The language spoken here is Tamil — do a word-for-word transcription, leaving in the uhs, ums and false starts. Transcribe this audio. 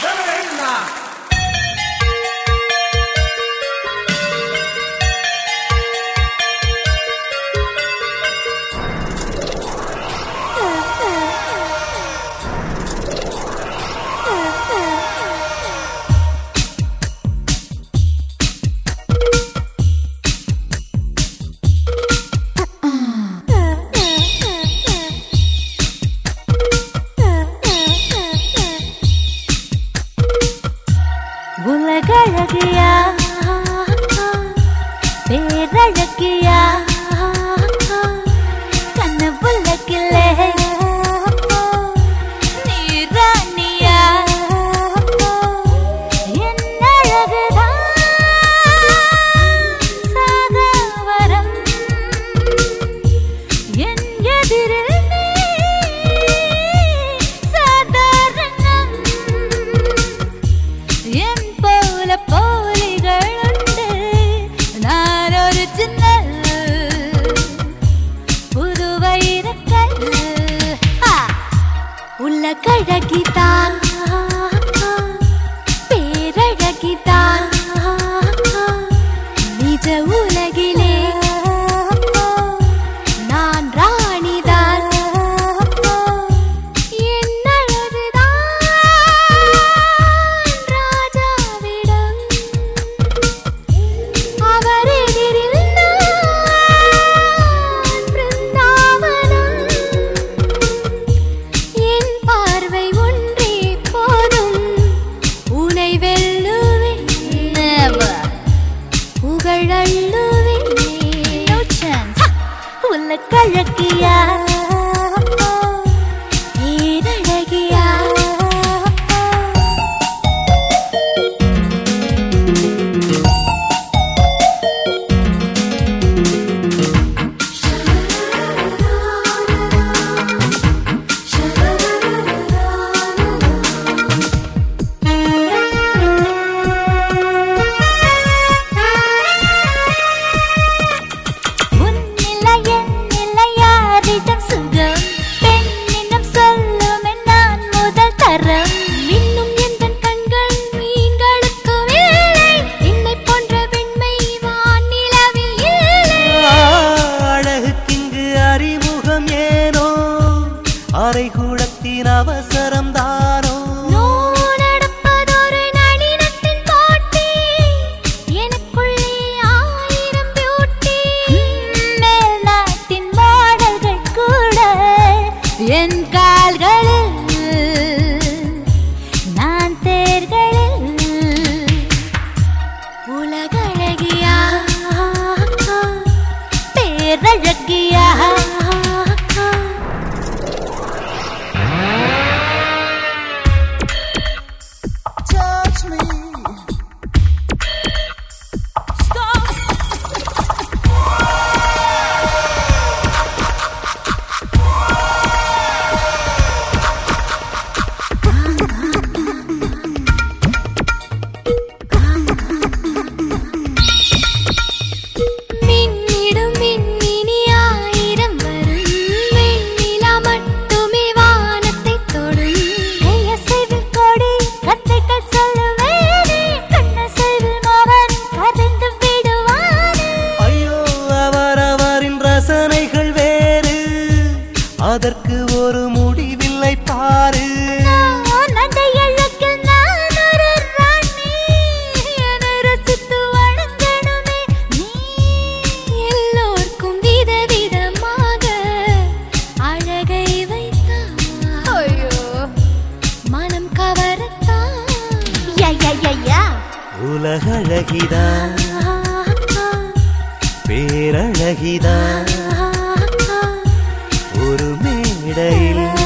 உலகழகியா பேரழகியா கனவுலகிலே நீராணியா என் அழகுதான் சாகவரம் என் எதிரில் நீ சாதாரணம் என் போலிகள் உண்டு நான் ஒரு சின்ன புது வைரக்கல் உலகழகிதான் பேரழகிதான் நிஜ உலகிலே நான் ராணிதான் என் அழகுதான் ராஜாவிடம் அவர் எதிரில் நான் பிருந்தாவனம் என் பார்வை ஒன்றே போதும் உனை வெல்லுவேன் புகழள்ளுவேன் உலகழகியா பேரழகியா அரைகுடத்தின் அவசரம் தானோ நடப்பதொரு நளினத்தின் போட்டி எனக்குள்ளே ஆயிரம் பியூட்டி மேல் நாட்டின் மாடல்கள் கூட என் கால்களில் நான் தேர்களில் உலகழகியா பேரழகியா அதற்கு ஒரு முடிவில்லை பாரு எல்லோருக்கும் விதவிதமாக அழகை வைத்தான் மனம் கவரத்தான் உலகழகிதான் பேரழகிதான் ஒரு மேடையில்